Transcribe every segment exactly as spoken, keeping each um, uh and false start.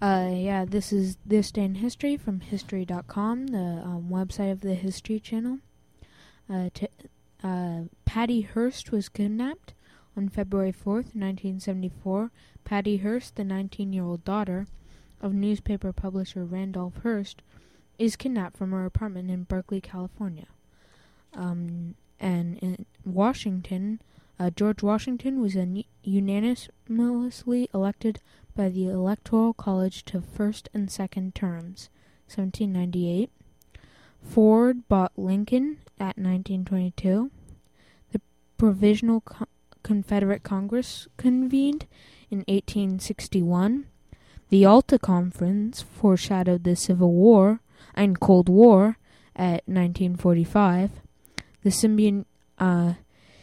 Uh, yeah, this is This Day in History from History dot com, the um, website of the History Channel. Uh, t- uh, Patty Hearst was kidnapped on February fourth, nineteen seventy-four. Patty Hearst, the nineteen-year-old daughter of newspaper publisher Randolph Hearst, is kidnapped from her apartment in Berkeley, California. Um, and in Washington, uh, George Washington was un- unanimously elected by the Electoral College to first and second terms, seventeen ninety-eight. Ford bought Lincoln at nineteen twenty-two. The Provisional Co- Confederate Congress convened in eighteen sixty-one. The Yalta Conference foreshadowed the Civil War and Cold War at nineteen forty-five. The Symbian, uh,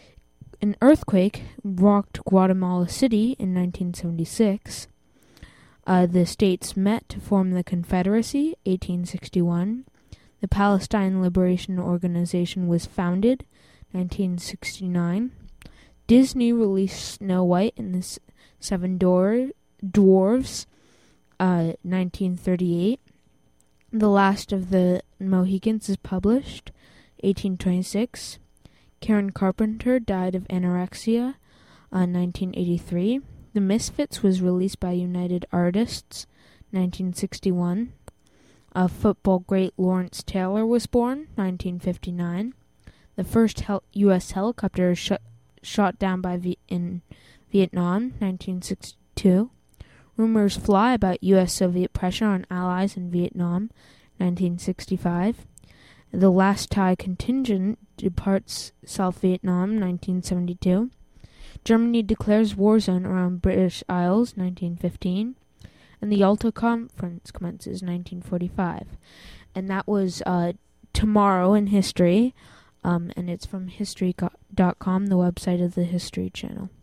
an earthquake rocked Guatemala City in nineteen seventy-six. Uh, the states met to form the Confederacy, eighteen sixty-one. The Palestine Liberation Organization was founded, nineteen sixty-nine. Disney released Snow White and the S- Seven Dwar- Dwarves, uh, nineteen thirty-eight. The Last of the Mohicans is published, eighteen twenty-six. Karen Carpenter died of anorexia, uh, nineteen eighty-three. The Misfits was released by United Artists, nineteen sixty-one. Uh, football great Lawrence Taylor was born, nineteen fifty-nine. The first hel- U S helicopter sh- shot down by v- in Vietnam, nineteen sixty-two. Rumors fly about U S Soviet pressure on allies in Vietnam, nineteen sixty-five. The last Thai contingent departs South Vietnam, nineteen seventy-two. Germany declares war zone around British Isles, nineteen fifteen. And the Yalta Conference commences, nineteen forty-five. And that was uh, Tomorrow in History, um, and it's from History dot com, the website of the History Channel.